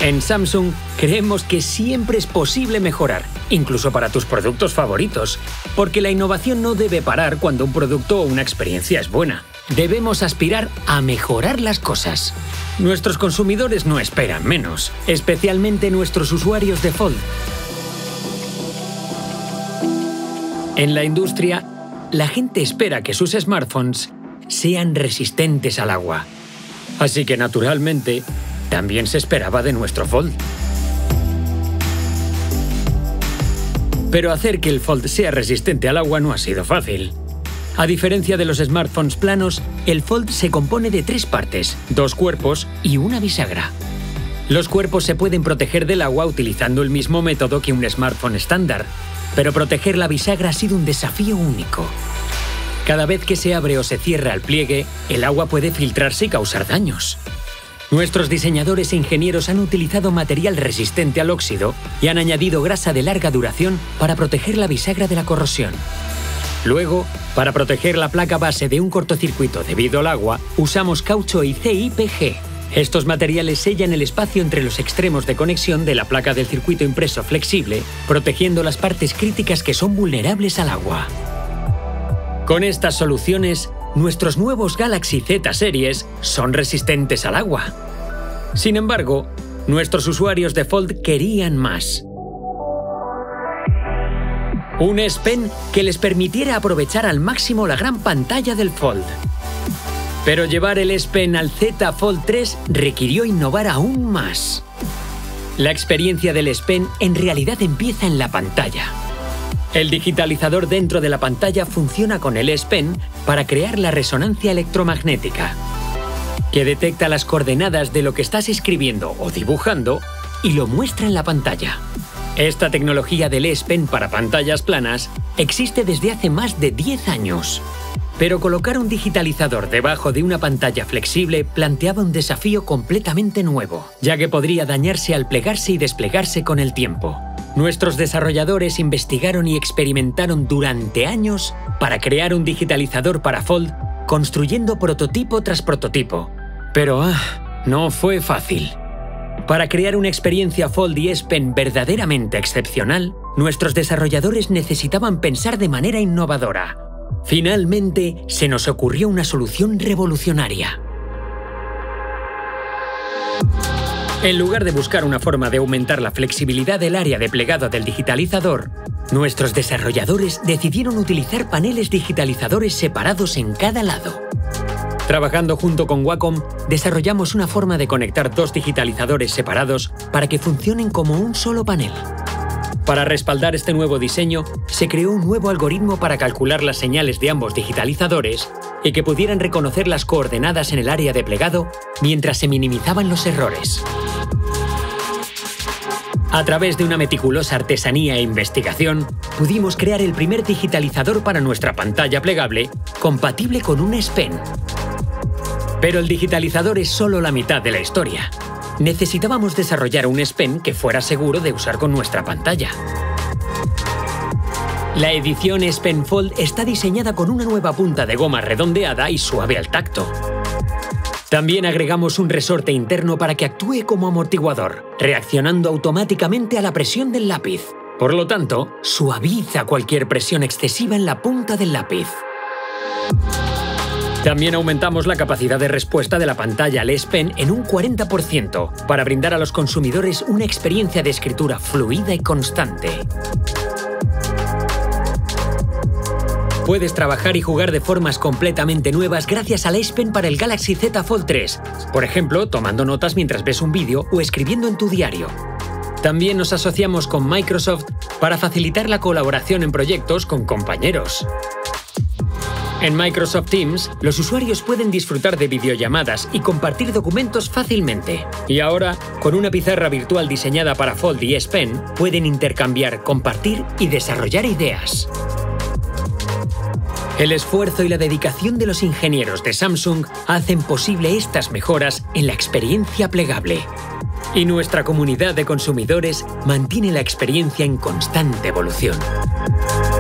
En Samsung creemos que siempre es posible mejorar, incluso para tus productos favoritos, porque la innovación no debe parar cuando un producto o una experiencia es buena. Debemos aspirar a mejorar las cosas. Nuestros consumidores no esperan menos, especialmente nuestros usuarios de Fold. En la industria, la gente espera que sus smartphones sean resistentes al agua. Así que, naturalmente, también se esperaba de nuestro Fold. Pero hacer que el Fold sea resistente al agua no ha sido fácil. A diferencia de los smartphones planos, el Fold se compone de 3 partes, 2 cuerpos y una bisagra. Los cuerpos se pueden proteger del agua utilizando el mismo método que un smartphone estándar, pero proteger la bisagra ha sido un desafío único. Cada vez que se abre o se cierra el pliegue, el agua puede filtrarse y causar daños. Nuestros diseñadores e ingenieros han utilizado material resistente al óxido y han añadido grasa de larga duración para proteger la bisagra de la corrosión. Luego, para proteger la placa base de un cortocircuito debido al agua, usamos caucho y CIPG. Estos materiales sellan el espacio entre los extremos de conexión de la placa del circuito impreso flexible, protegiendo las partes críticas que son vulnerables al agua. Con estas soluciones, nuestros nuevos Galaxy Z Series son resistentes al agua. Sin embargo, nuestros usuarios de Fold querían más. Un S Pen que les permitiera aprovechar al máximo la gran pantalla del Fold. Pero llevar el S Pen al Z Fold 3 requirió innovar aún más. La experiencia del S Pen en realidad empieza en la pantalla. El digitalizador dentro de la pantalla funciona con el S Pen para crear la resonancia electromagnética, que detecta las coordenadas de lo que estás escribiendo o dibujando y lo muestra en la pantalla. Esta tecnología del S Pen para pantallas planas existe desde hace más de 10 años. Pero colocar un digitalizador debajo de una pantalla flexible planteaba un desafío completamente nuevo, ya que podría dañarse al plegarse y desplegarse con el tiempo. Nuestros desarrolladores investigaron y experimentaron durante años para crear un digitalizador para Fold, construyendo prototipo tras prototipo. Pero no fue fácil. Para crear una experiencia Fold y S Pen verdaderamente excepcional, nuestros desarrolladores necesitaban pensar de manera innovadora. Finalmente, se nos ocurrió una solución revolucionaria. En lugar de buscar una forma de aumentar la flexibilidad del área de plegado del digitalizador, nuestros desarrolladores decidieron utilizar paneles digitalizadores separados en cada lado. Trabajando junto con Wacom, desarrollamos una forma de conectar 2 digitalizadores separados para que funcionen como un solo panel. Para respaldar este nuevo diseño, se creó un nuevo algoritmo para calcular las señales de ambos digitalizadores y que pudieran reconocer las coordenadas en el área de plegado mientras se minimizaban los errores. A través de una meticulosa artesanía e investigación, pudimos crear el primer digitalizador para nuestra pantalla plegable compatible con un S Pen. Pero el digitalizador es solo la mitad de la historia. Necesitábamos desarrollar un S Pen que fuera seguro de usar con nuestra pantalla. La edición S Pen Fold está diseñada con una nueva punta de goma redondeada y suave al tacto. También agregamos un resorte interno para que actúe como amortiguador, reaccionando automáticamente a la presión del lápiz. Por lo tanto, suaviza cualquier presión excesiva en la punta del lápiz. También aumentamos la capacidad de respuesta de la pantalla al S Pen en un 40% para brindar a los consumidores una experiencia de escritura fluida y constante. Puedes trabajar y jugar de formas completamente nuevas gracias al S Pen para el Galaxy Z Fold 3, por ejemplo, tomando notas mientras ves un vídeo o escribiendo en tu diario. También nos asociamos con Microsoft para facilitar la colaboración en proyectos con compañeros. En Microsoft Teams, los usuarios pueden disfrutar de videollamadas y compartir documentos fácilmente. Y ahora, con una pizarra virtual diseñada para Fold y S Pen, pueden intercambiar, compartir y desarrollar ideas. El esfuerzo y la dedicación de los ingenieros de Samsung hacen posible estas mejoras en la experiencia plegable. Y nuestra comunidad de consumidores mantiene la experiencia en constante evolución.